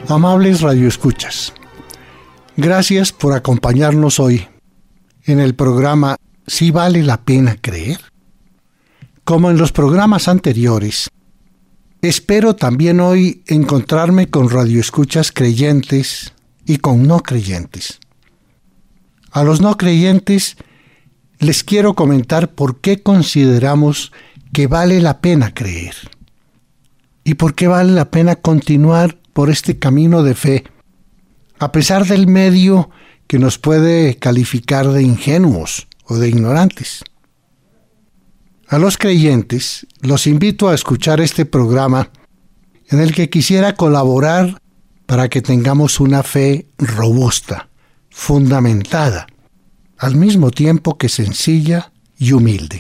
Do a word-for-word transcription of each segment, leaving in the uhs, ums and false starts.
Amables radioescuchas, gracias por acompañarnos hoy en el programa ¿Sí vale la pena creer? Como en los programas anteriores, espero también hoy encontrarme con radioescuchas creyentes y con no creyentes. A los no creyentes les quiero comentar por qué consideramos que vale la pena creer y por qué vale la pena continuar por este camino de fe, a pesar del medio que nos puede calificar de ingenuos o de ignorantes. A los creyentes los invito a escuchar este programa en el que quisiera colaborar para que tengamos una fe robusta, fundamentada, al mismo tiempo que sencilla y humilde.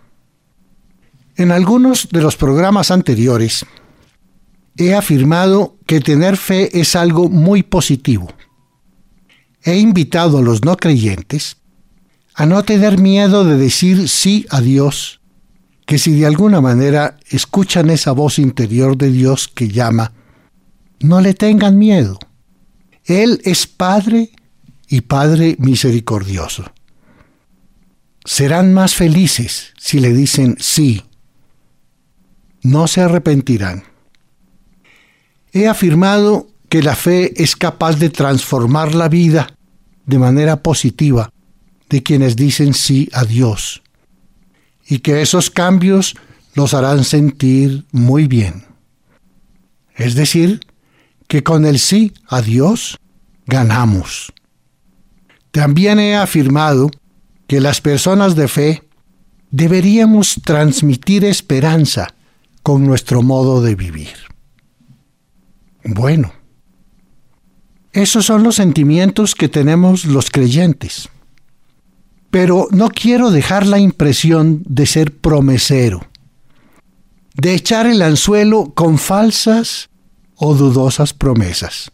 En algunos de los programas anteriores he afirmado que tener fe es algo muy positivo. He invitado a los no creyentes a no tener miedo de decir sí a Dios, que si de alguna manera escuchan esa voz interior de Dios que llama, no le tengan miedo. Él es Padre y Padre misericordioso. Serán más felices si le dicen sí. No se arrepentirán. He afirmado que la fe es capaz de transformar la vida de manera positiva de quienes dicen sí a Dios, y que esos cambios los harán sentir muy bien. Es decir, que con el sí a Dios ganamos. También he afirmado que las personas de fe deberíamos transmitir esperanza con nuestro modo de vivir. Bueno, esos son los sentimientos que tenemos los creyentes. Pero no quiero dejar la impresión de ser promesero, de echar el anzuelo con falsas o dudosas promesas.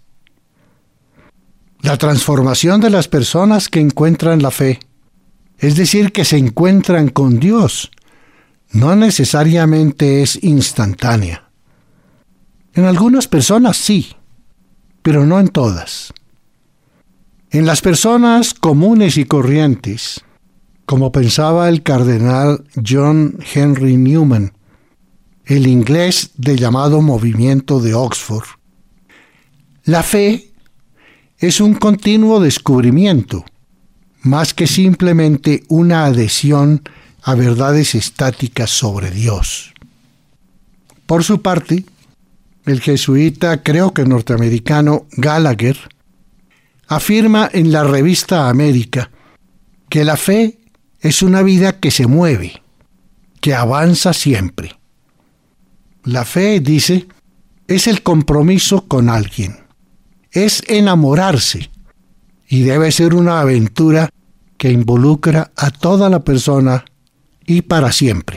La transformación de las personas que encuentran la fe, es decir, que se encuentran con Dios, no necesariamente es instantánea. En algunas personas sí, pero no en todas. En las personas comunes y corrientes, como pensaba el cardenal John Henry Newman, el inglés del llamado movimiento de Oxford, la fe es un continuo descubrimiento, más que simplemente una adhesión a verdades estáticas sobre Dios. Por su parte, el jesuita, creo que norteamericano, Gallagher, afirma en la revista América que la fe es una vida que se mueve, que avanza siempre. La fe, dice, es el compromiso con alguien, es enamorarse y debe ser una aventura que involucra a toda la persona y para siempre.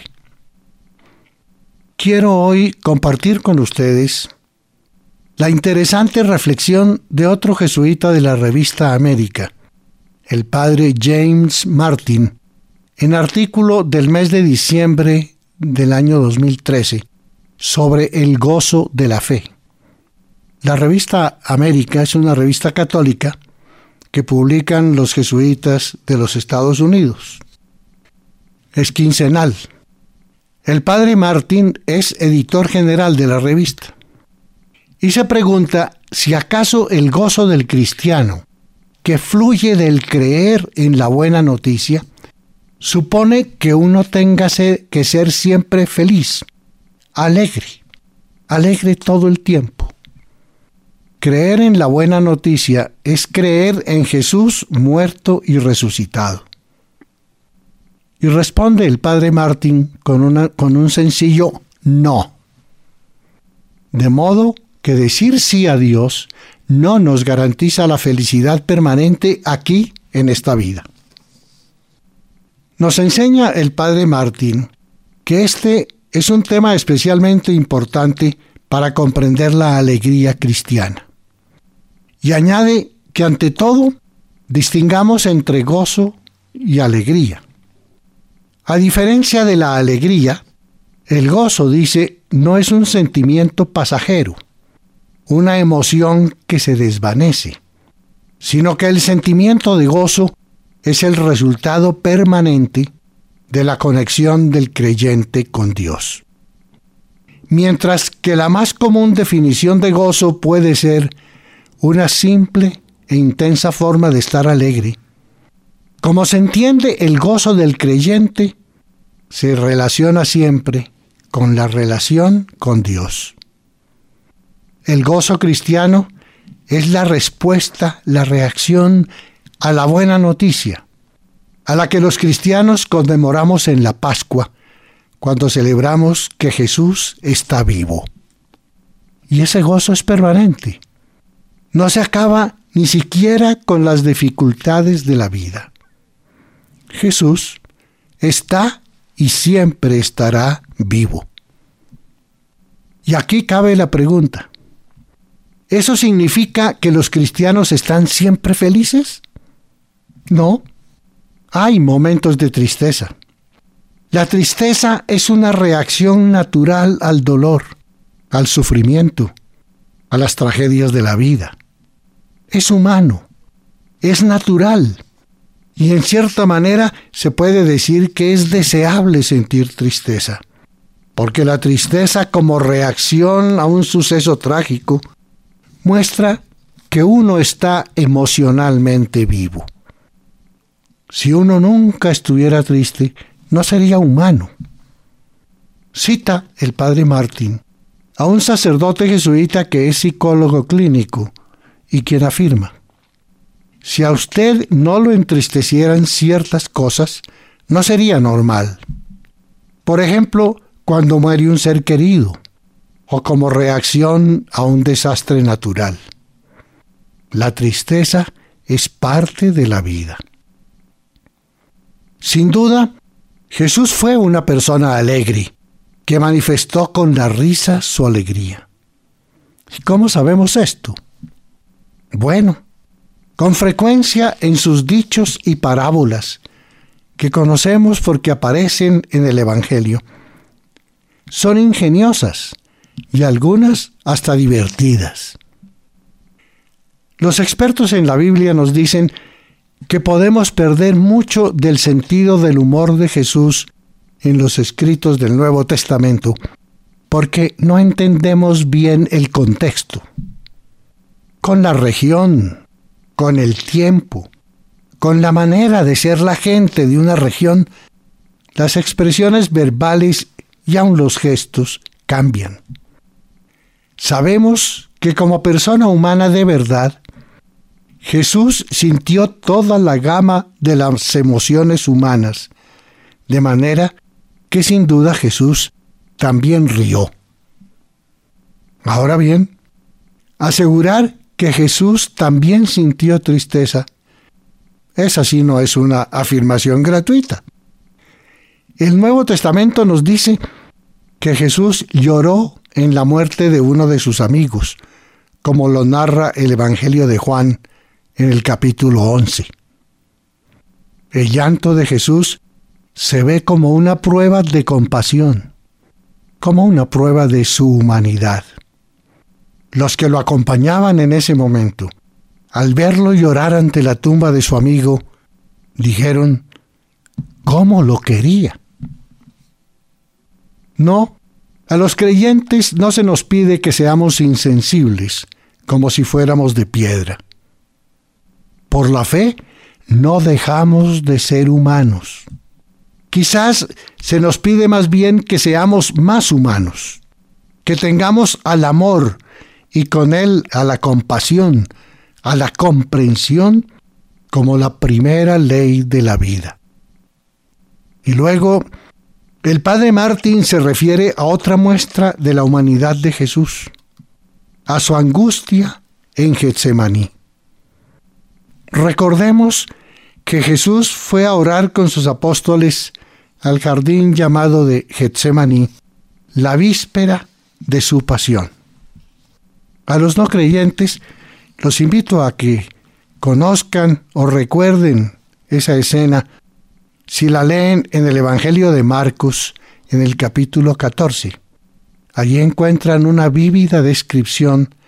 Quiero hoy compartir con ustedes la interesante reflexión de otro jesuita de la revista América, el padre James Martin, en artículo del mes de diciembre del año dos mil trece, sobre el gozo de la fe. La revista América es una revista católica que publican los jesuitas de los Estados Unidos. Es quincenal. El padre Martin es editor general de la revista y se pregunta si acaso el gozo del cristiano, que fluye del creer en la buena noticia, supone que uno tenga que ser siempre feliz, alegre, alegre todo el tiempo. Creer en la buena noticia es creer en Jesús muerto y resucitado. Y responde el padre Martin con, una, con un sencillo no. De modo que decir sí a Dios no nos garantiza la felicidad permanente aquí en esta vida. Nos enseña el padre Martin que este es un tema especialmente importante para comprender la alegría cristiana. Y añade que ante todo distingamos entre gozo y alegría. A diferencia de la alegría, el gozo, dice, no es un sentimiento pasajero, una emoción que se desvanece, sino que el sentimiento de gozo es el resultado permanente de la conexión del creyente con Dios. Mientras que la más común definición de gozo puede ser una simple e intensa forma de estar alegre, como se entiende el gozo del creyente, se relaciona siempre con la relación con Dios. El gozo cristiano es la respuesta, la reacción a la buena noticia, a la que los cristianos conmemoramos en la Pascua, cuando celebramos que Jesús está vivo. Y ese gozo es permanente. No se acaba ni siquiera con las dificultades de la vida. Jesús está y siempre estará vivo. Y aquí cabe la pregunta: ¿eso significa que los cristianos están siempre felices? No. Hay momentos de tristeza. La tristeza es una reacción natural al dolor, al sufrimiento, a las tragedias de la vida. Es humano, es natural, y en cierta manera se puede decir que es deseable sentir tristeza, porque la tristeza como reacción a un suceso trágico muestra que uno está emocionalmente vivo. Si uno nunca estuviera triste, no sería humano. Cita el padre Martín a un sacerdote jesuita que es psicólogo clínico y quien afirma: si a usted no lo entristecieran ciertas cosas, no sería normal. Por ejemplo, cuando muere un ser querido, o como reacción a un desastre natural. La tristeza es parte de la vida. Sin duda, Jesús fue una persona alegre, que manifestó con la risa su alegría. ¿Y cómo sabemos esto? Bueno, con frecuencia en sus dichos y parábolas, que conocemos porque aparecen en el Evangelio, son ingeniosas y algunas hasta divertidas. Los expertos en la Biblia nos dicen que podemos perder mucho del sentido del humor de Jesús en los escritos del Nuevo Testamento porque no entendemos bien el contexto. Con la región, con el tiempo, con la manera de ser la gente de una región, las expresiones verbales y aun los gestos cambian. Sabemos que como persona humana de verdad, Jesús sintió toda la gama de las emociones humanas, de manera que sin duda Jesús también rió. Ahora bien, asegurar que Jesús también sintió tristeza, esa sí no es una afirmación gratuita. El Nuevo Testamento nos dice que Jesús lloró en la muerte de uno de sus amigos, como lo narra el Evangelio de Juan en el capítulo once. El llanto de Jesús se ve como una prueba de compasión, como una prueba de su humanidad. Los que lo acompañaban en ese momento, al verlo llorar ante la tumba de su amigo, dijeron: ¿cómo lo quería? No, a los creyentes no se nos pide que seamos insensibles, como si fuéramos de piedra. Por la fe, no dejamos de ser humanos. Quizás se nos pide más bien que seamos más humanos, que tengamos al amor y con él a la compasión, a la comprensión como la primera ley de la vida. Y luego, el padre Martín se refiere a otra muestra de la humanidad de Jesús, a su angustia en Getsemaní. Recordemos que Jesús fue a orar con sus apóstoles al jardín llamado de Getsemaní la víspera de su pasión. A los no creyentes los invito a que conozcan o recuerden esa escena si la leen en el Evangelio de Marcos en el capítulo catorce. Allí encuentran una vívida descripción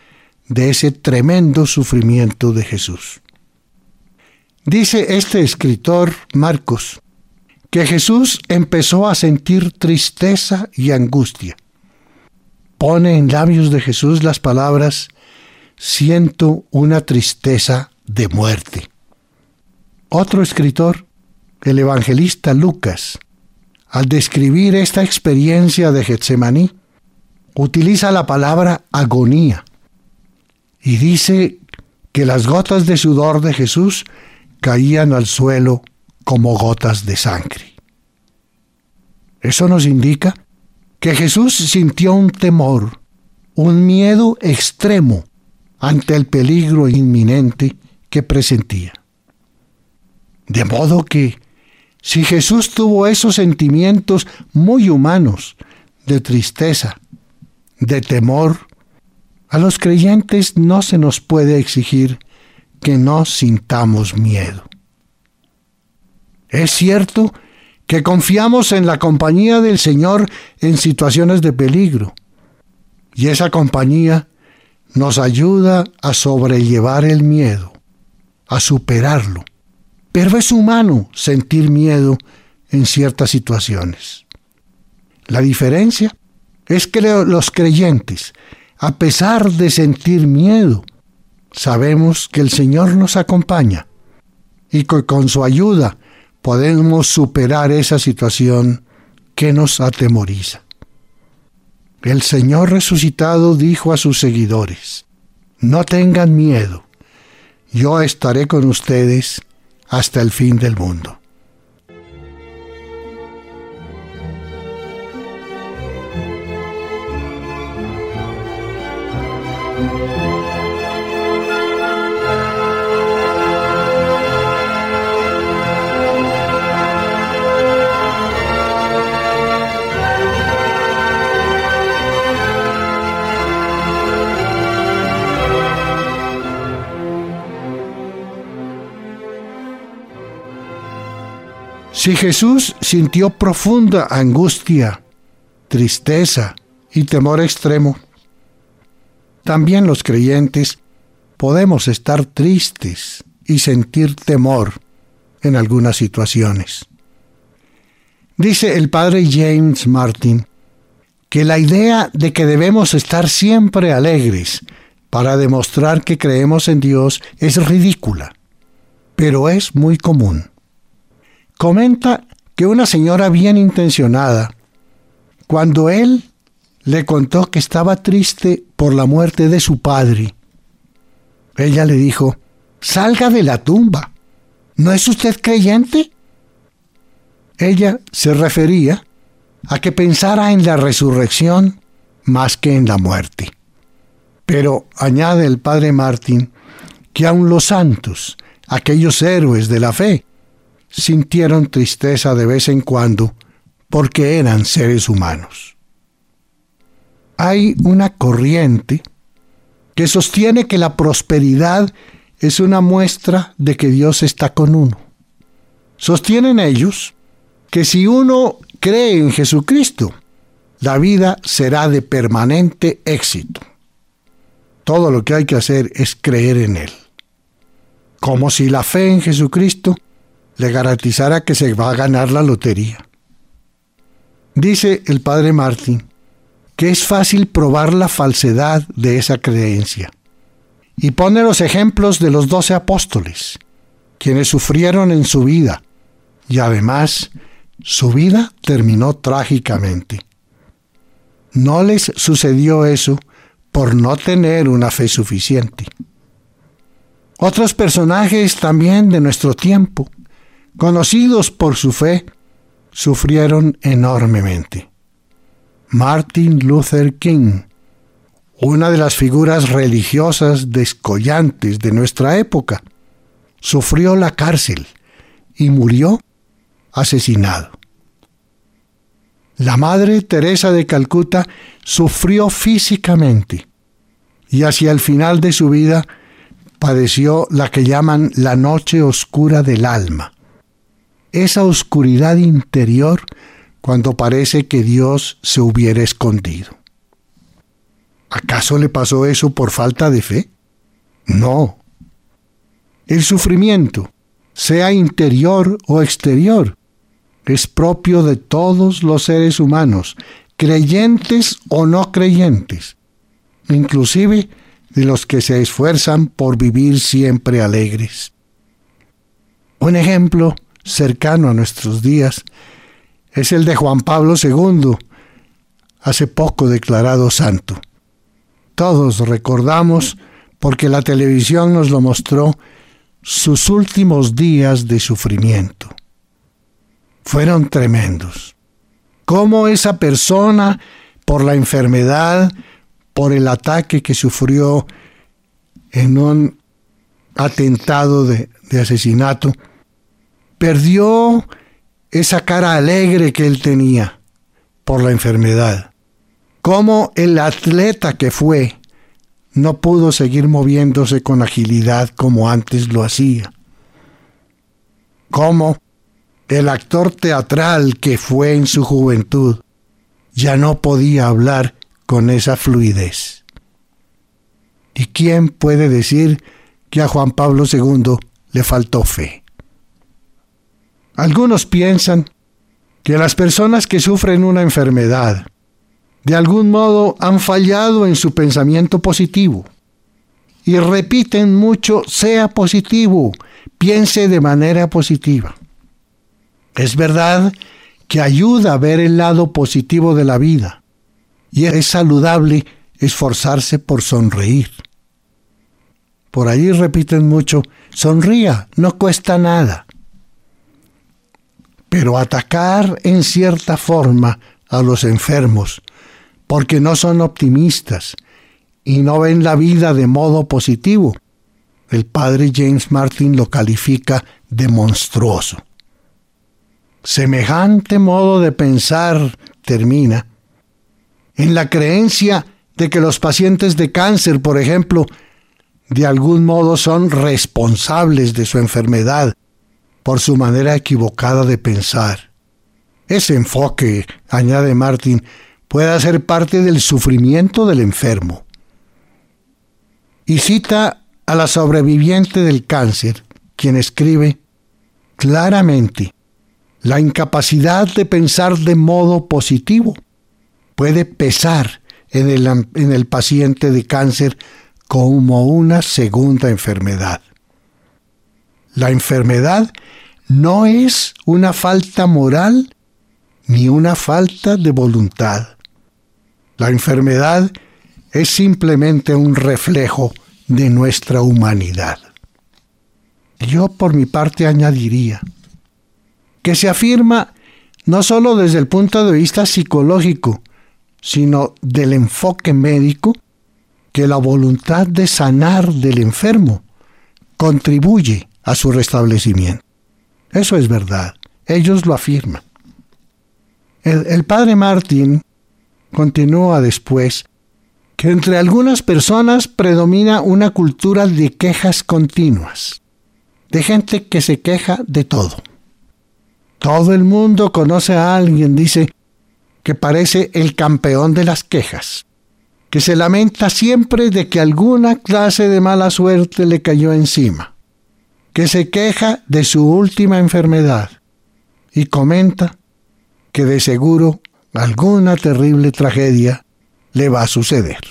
de ese tremendo sufrimiento de Jesús. Dice este escritor, Marcos, que Jesús empezó a sentir tristeza y angustia. Pone en labios de Jesús las palabras: siento una tristeza de muerte. Otro escritor, el evangelista Lucas, al describir esta experiencia de Getsemaní, utiliza la palabra agonía y dice que las gotas de sudor de Jesús caían al suelo como gotas de sangre. Eso nos indica que Jesús sintió un temor, un miedo extremo ante el peligro inminente que presentía. De modo que, si Jesús tuvo esos sentimientos muy humanos de tristeza, de temor, a los creyentes no se nos puede exigir que no sintamos miedo. Es cierto que confiamos en la compañía del Señor en situaciones de peligro, y esa compañía nos ayuda a sobrellevar el miedo, a superarlo. Pero es humano sentir miedo en ciertas situaciones. La diferencia es que los creyentes, a pesar de sentir miedo, sabemos que el Señor nos acompaña y que con su ayuda podemos superar esa situación que nos atemoriza. El Señor resucitado dijo a sus seguidores: no tengan miedo, yo estaré con ustedes hasta el fin del mundo. Si Jesús sintió profunda angustia, tristeza y temor extremo, también los creyentes podemos estar tristes y sentir temor en algunas situaciones. Dice el padre James Martin que la idea de que debemos estar siempre alegres para demostrar que creemos en Dios es ridícula, pero es muy común. Comenta que una señora bien intencionada, cuando él le contó que estaba triste por la muerte de su padre, ella le dijo: salga de la tumba, ¿no es usted creyente? Ella se refería a que pensara en la resurrección más que en la muerte. Pero añade el padre Martin que aun los santos, aquellos héroes de la fe, sintieron tristeza de vez en cuando porque eran seres humanos. Hay una corriente que sostiene que la prosperidad es una muestra de que Dios está con uno. Sostienen ellos que si uno cree en Jesucristo, la vida será de permanente éxito. Todo lo que hay que hacer es creer en Él. Como si la fe en Jesucristo le garantizara que se va a ganar la lotería. Dice el padre Martin que es fácil probar la falsedad de esa creencia y pone los ejemplos de los doce apóstoles, quienes sufrieron en su vida y además su vida terminó trágicamente. No les sucedió eso por no tener una fe suficiente. Otros personajes también de nuestro tiempo, conocidos por su fe, sufrieron enormemente. Martin Luther King, una de las figuras religiosas descollantes de nuestra época, sufrió la cárcel y murió asesinado. La Madre Teresa de Calcuta sufrió físicamente y hacia el final de su vida padeció la que llaman la noche oscura del alma. Esa oscuridad interior cuando parece que Dios se hubiera escondido. ¿Acaso le pasó eso por falta de fe? No. El sufrimiento, sea interior o exterior, es propio de todos los seres humanos, creyentes o no creyentes, inclusive de los que se esfuerzan por vivir siempre alegres. Un ejemplo cercano a nuestros días es el de Juan Pablo segundo, hace poco declarado santo. Todos recordamos, porque la televisión nos lo mostró, sus últimos días de sufrimiento. Fueron tremendos. Cómo esa persona, por la enfermedad, por el ataque que sufrió en un atentado de, de asesinato, perdió esa cara alegre que él tenía por la enfermedad. Cómo el atleta que fue no pudo seguir moviéndose con agilidad como antes lo hacía. Cómo el actor teatral que fue en su juventud ya no podía hablar con esa fluidez. ¿Y quién puede decir que a Juan Pablo segundo le faltó fe? Algunos piensan que las personas que sufren una enfermedad de algún modo han fallado en su pensamiento positivo y repiten mucho: sea positivo, piense de manera positiva. Es verdad que ayuda a ver el lado positivo de la vida y es saludable esforzarse por sonreír. Por ahí repiten mucho: sonría, no cuesta nada. Pero atacar en cierta forma a los enfermos porque no son optimistas y no ven la vida de modo positivo, el padre James Martin lo califica de monstruoso. Semejante modo de pensar termina en la creencia de que los pacientes de cáncer, por ejemplo, de algún modo son responsables de su enfermedad por su manera equivocada de pensar. Ese enfoque, añade Martin, puede ser parte del sufrimiento del enfermo. Y cita a la sobreviviente del cáncer, quien escribe: claramente, la incapacidad de pensar de modo positivo puede pesar en el, en el paciente de cáncer como una segunda enfermedad. La enfermedad no es una falta moral ni una falta de voluntad. La enfermedad es simplemente un reflejo de nuestra humanidad. Yo por mi parte añadiría que se afirma no solo desde el punto de vista psicológico, sino del enfoque médico, que la voluntad de sanar del enfermo contribuye a su restablecimiento. Eso es verdad, ellos lo afirman. El, el padre Martin continúa después que entre algunas personas predomina una cultura de quejas continuas, de gente que se queja de todo. Todo el mundo conoce a alguien, dice, que parece el campeón de las quejas, que se lamenta siempre de que alguna clase de mala suerte le cayó encima, que se queja de su última enfermedad y comenta que de seguro alguna terrible tragedia le va a suceder.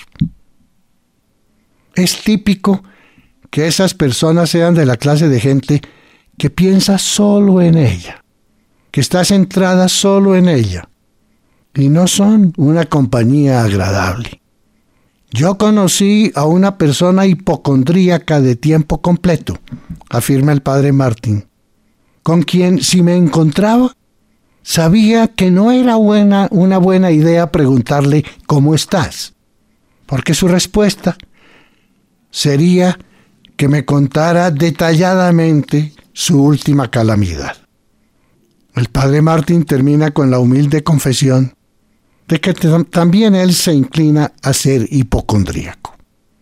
Es típico que esas personas sean de la clase de gente que piensa solo en ella, que está centrada solo en ella, y no son una compañía agradable. Yo conocí a una persona hipocondríaca de tiempo completo, afirma el padre Martin, con quien si me encontraba, sabía que no era buena, una buena idea preguntarle ¿cómo estás? Porque su respuesta sería que me contara detalladamente su última calamidad. El padre Martin termina con la humilde confesión de que t- también él se inclina a ser hipocondríaco.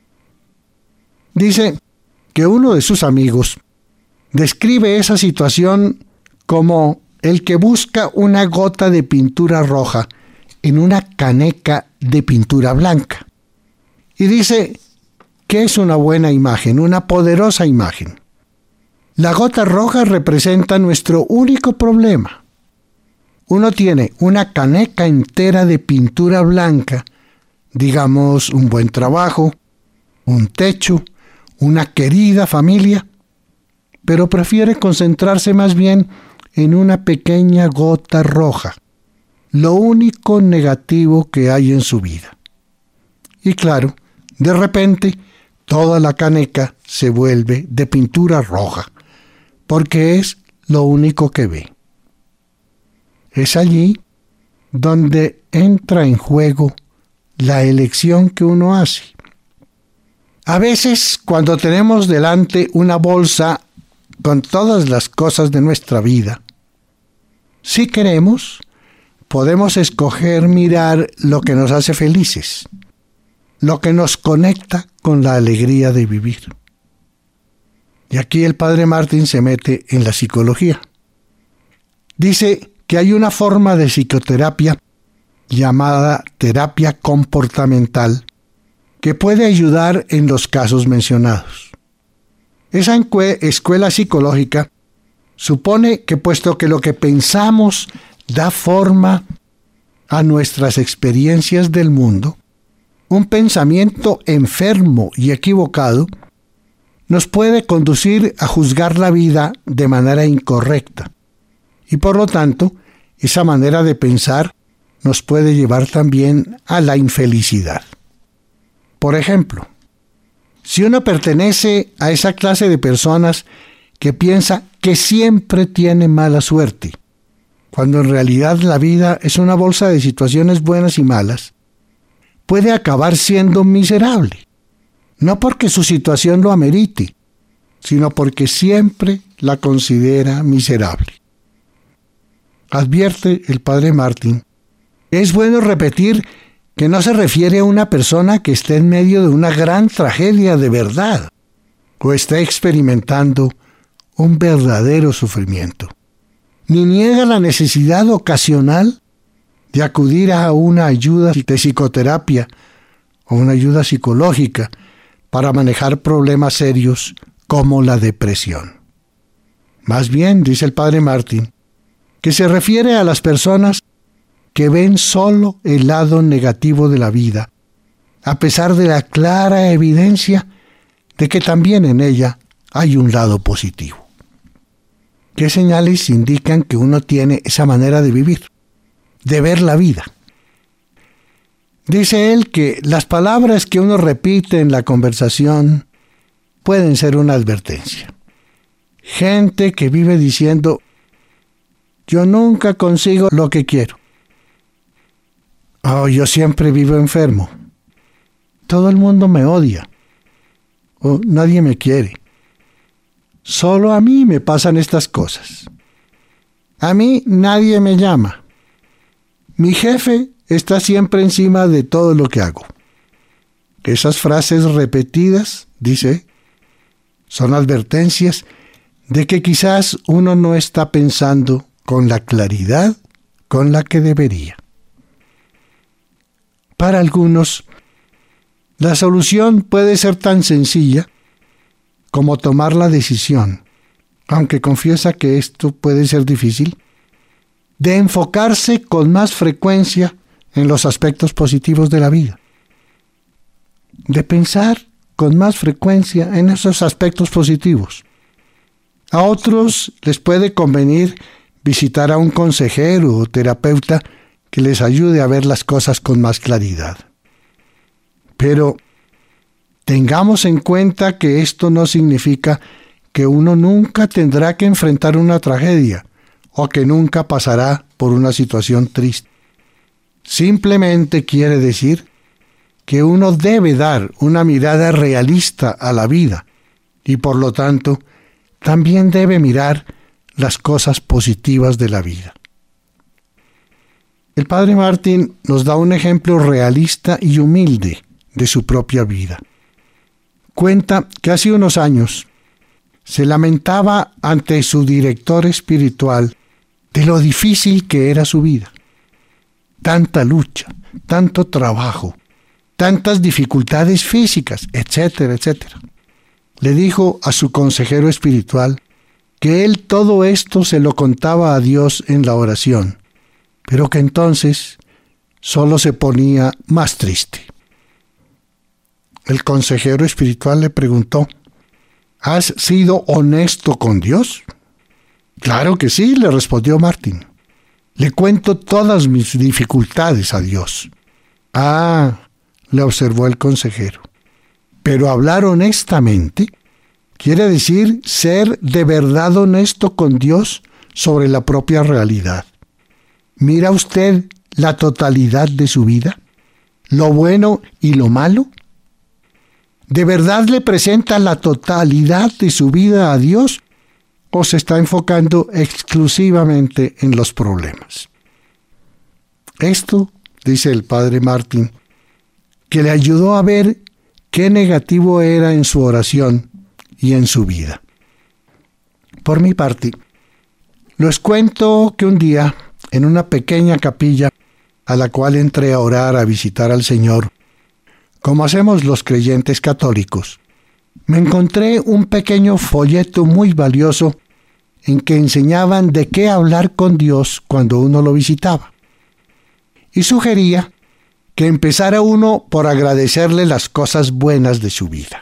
Dice que uno de sus amigos describe esa situación como el que busca una gota de pintura roja en una caneca de pintura blanca. Y dice que es una buena imagen, una poderosa imagen. La gota roja representa nuestro único problema. Uno tiene una caneca entera de pintura blanca, digamos un buen trabajo, un techo, una querida familia, pero prefiere concentrarse más bien en una pequeña gota roja, lo único negativo que hay en su vida. Y claro, de repente, toda la caneca se vuelve de pintura roja, porque es lo único que ve. Es allí donde entra en juego la elección que uno hace. A veces, cuando tenemos delante una bolsa con todas las cosas de nuestra vida, si queremos, podemos escoger mirar lo que nos hace felices, lo que nos conecta con la alegría de vivir. Y aquí el padre Martin se mete en la psicología. Dice que hay una forma de psicoterapia llamada terapia comportamental que puede ayudar en los casos mencionados. Esa escuela psicológica supone que puesto que lo que pensamos da forma a nuestras experiencias del mundo, un pensamiento enfermo y equivocado nos puede conducir a juzgar la vida de manera incorrecta. Y por lo tanto, esa manera de pensar nos puede llevar también a la infelicidad. Por ejemplo, si uno pertenece a esa clase de personas que piensa que siempre tiene mala suerte, cuando en realidad la vida es una bolsa de situaciones buenas y malas, puede acabar siendo miserable, no porque su situación lo amerite, sino porque siempre la considera miserable. Advierte el padre Martin, es bueno repetir que no se refiere a una persona que esté en medio de una gran tragedia de verdad o esté experimentando un verdadero sufrimiento, ni niega la necesidad ocasional de acudir a una ayuda de psicoterapia o una ayuda psicológica para manejar problemas serios como la depresión. Más bien, dice el padre Martin, que se refiere a las personas que ven solo el lado negativo de la vida, a pesar de la clara evidencia de que también en ella hay un lado positivo. ¿Qué señales indican que uno tiene esa manera de vivir, de ver la vida? Dice él que las palabras que uno repite en la conversación pueden ser una advertencia. Gente que vive diciendo, yo nunca consigo lo que quiero. Oh, yo siempre vivo enfermo. Todo el mundo me odia. O nadie me quiere. Solo a mí me pasan estas cosas. A mí nadie me llama. Mi jefe está siempre encima de todo lo que hago. Esas frases repetidas, dice, son advertencias de que quizás uno no está pensando con la claridad con la que debería. Para algunos, la solución puede ser tan sencilla como tomar la decisión, aunque confiesa que esto puede ser difícil, de enfocarse con más frecuencia en los aspectos positivos de la vida, de pensar con más frecuencia en esos aspectos positivos. A otros les puede convenir visitar a un consejero o terapeuta que les ayude a ver las cosas con más claridad. Pero tengamos en cuenta que esto no significa que uno nunca tendrá que enfrentar una tragedia o que nunca pasará por una situación triste. Simplemente quiere decir que uno debe dar una mirada realista a la vida y por lo tanto también debe mirar las cosas positivas de la vida. El padre Martin nos da un ejemplo realista y humilde de su propia vida. Cuenta que hace unos años se lamentaba ante su director espiritual de lo difícil que era su vida. Tanta lucha, tanto trabajo, tantas dificultades físicas, etcétera, etcétera. Le dijo a su consejero espiritual que él todo esto se lo contaba a Dios en la oración, pero que entonces solo se ponía más triste. El consejero espiritual le preguntó: ¿has sido honesto con Dios? Claro que sí, le respondió Martín. Le cuento todas mis dificultades a Dios. Ah, le observó el consejero. Pero hablar honestamente quiere decir ser de verdad honesto con Dios sobre la propia realidad. ¿Mira usted la totalidad de su vida? ¿Lo bueno y lo malo? ¿De verdad le presenta la totalidad de su vida a Dios o se está enfocando exclusivamente en los problemas? Esto, dice el padre Martín, que le ayudó a ver qué negativo era en su oración y en su vida. Por mi parte, les cuento que un día, en una pequeña capilla a la cual entré a orar, a visitar al Señor, como hacemos los creyentes católicos, me encontré un pequeño folleto muy valioso en que enseñaban de qué hablar con Dios cuando uno lo visitaba. Y sugería que empezara uno por agradecerle las cosas buenas de su vida.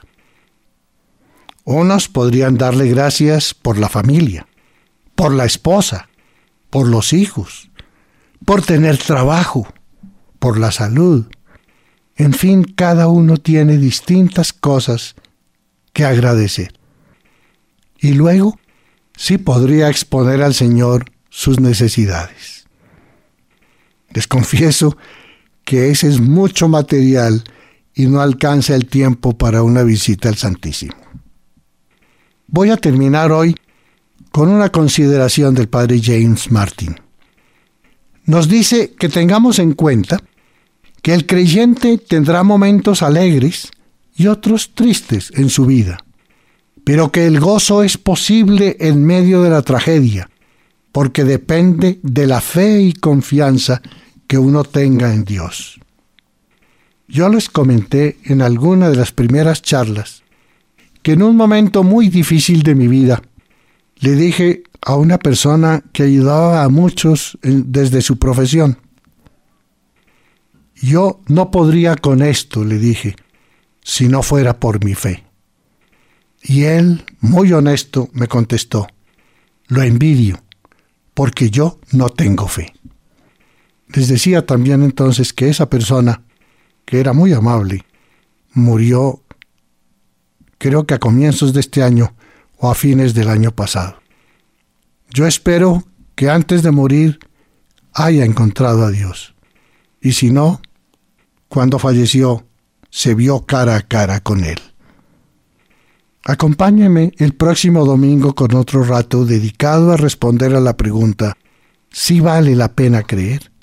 Unos podrían darle gracias por la familia, por la esposa, por los hijos, por tener trabajo, por la salud. En fin, cada uno tiene distintas cosas que agradecer. Y luego, sí podría exponer al Señor sus necesidades. Les confieso que ese es mucho material y no alcanza el tiempo para una visita al Santísimo. Voy a terminar hoy con una consideración del padre James Martin. Nos dice que tengamos en cuenta que el creyente tendrá momentos alegres y otros tristes en su vida, pero que el gozo es posible en medio de la tragedia, porque depende de la fe y confianza que uno tenga en Dios. Yo les comenté en alguna de las primeras charlas que en un momento muy difícil de mi vida le dije a una persona que ayudaba a muchos desde su profesión: yo no podría con esto, le dije, si no fuera por mi fe. Y él, muy honesto, me contestó: lo envidio, porque yo no tengo fe. Les decía también entonces que esa persona, que era muy amable, murió, creo que a comienzos de este año o a fines del año pasado. Yo espero que antes de morir haya encontrado a Dios. Y si no, cuando falleció, se vio cara a cara con Él. Acompáñeme el próximo domingo con otro rato dedicado a responder a la pregunta: ¿sí vale la pena creer?